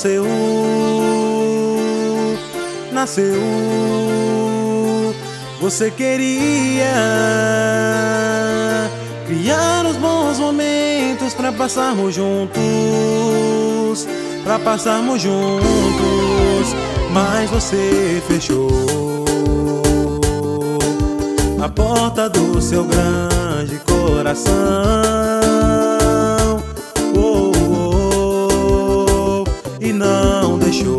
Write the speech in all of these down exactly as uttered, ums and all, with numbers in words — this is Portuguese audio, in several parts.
nasceu, nasceu. Você queria criar os bons momentos pra passarmos juntos, pra passarmos juntos, mas você fechou a porta do seu grande coração. Oh, oh, oh, e não deixou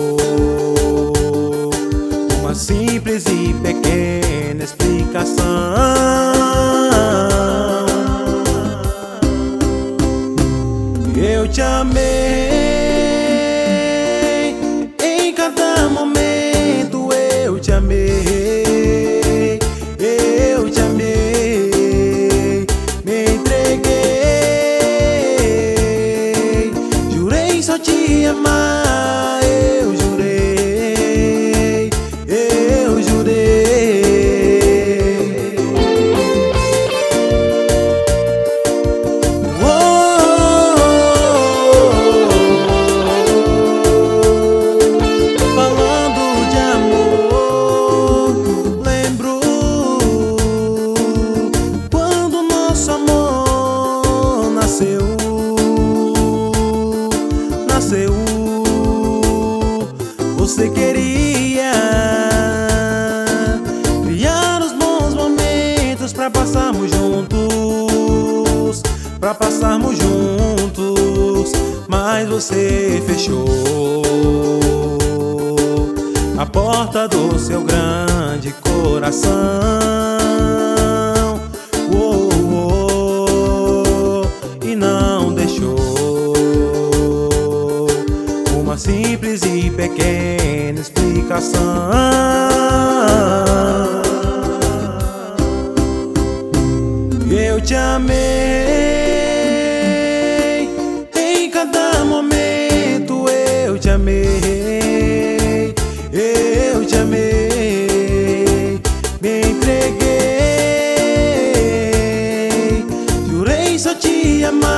uma simples e pequena explicação. Eu te amei em cada momento, eu te amei, eu te amei, me entreguei, jurei só te amar, eu jurei, eu jurei. Nasceu, você queria criar os bons momentos pra passarmos juntos, pra passarmos juntos, mas você fechou a porta do seu grande coração. Oh, oh, oh, e não deixou uma simples e pequena explicação. Eu te amei em cada momento, eu te amei, eu te amei, me entreguei, jurei só te amar.